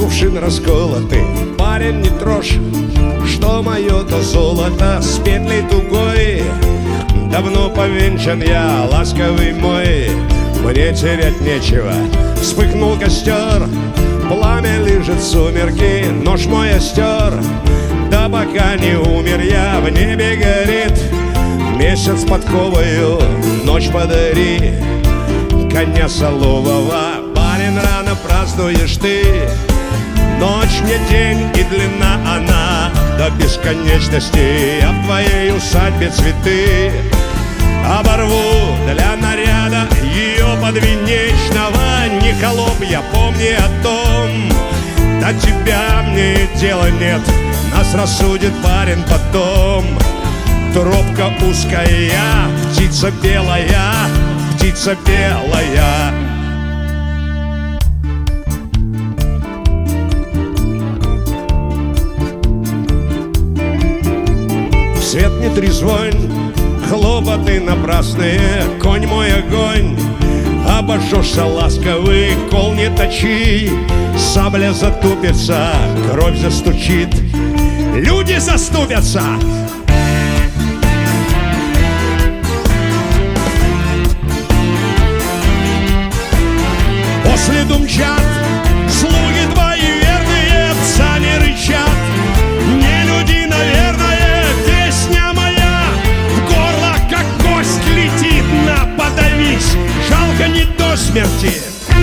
кувшин расколотый. Парень, не трожь, что мое, то золото с петлей тугой. Давно повенчан я, ласковый мой, мне терять нечего. Вспыхнул костер, пламя лижет сумерки, нож мой остер. Да пока не умер я, в небе горит месяц подковою, ночь подари. Коня солового, барин, рано празднуешь ты. Ночь не день и длина она до бесконечности. Я в твоей усадьбе цветы оборву для наряда ее подвенечного. Не холоп, я помни о том, до тебя мне дела нет, нас рассудит барин потом. Тропка узкая, птица белая, птица белая. Свет не трезвонь, хлопоты напрасные, конь мой огонь. Обожжешься ласковый, кол не точи, сабля затупится, кровь застучит, люди заступятся. После думчат слуги твои верные, сани рычат. Не люди, наверное, песня моя в горло, как кость летит. На, подавись, жалко не до смерти.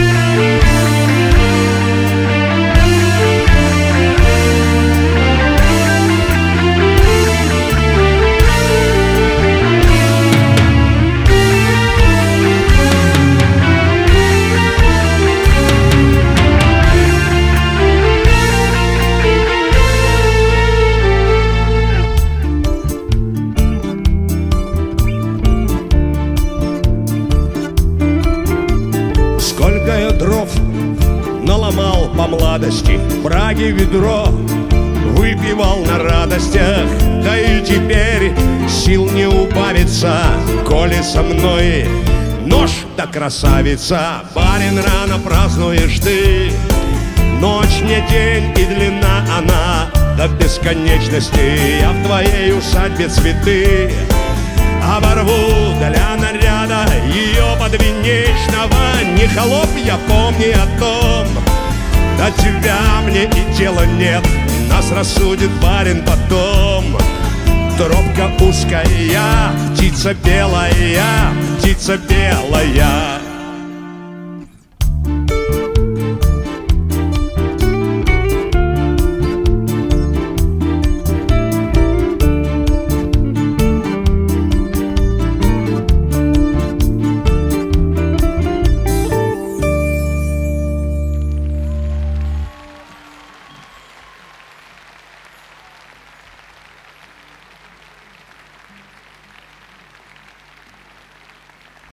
Сколько я дров наломал по младости, браги ведро выпивал на радостях. Да и теперь сил не убавится, коли со мной нож да красавица. Барин, рано празднуешь ты, ночь не день и длина она до бесконечности. Я в твоей усадьбе цветы оборву для наряда ее подвенечного. Не холоп, я помни о том, до тебя мне и дела нет, нас рассудит барин потом. Тропка узкая, птица белая, птица белая.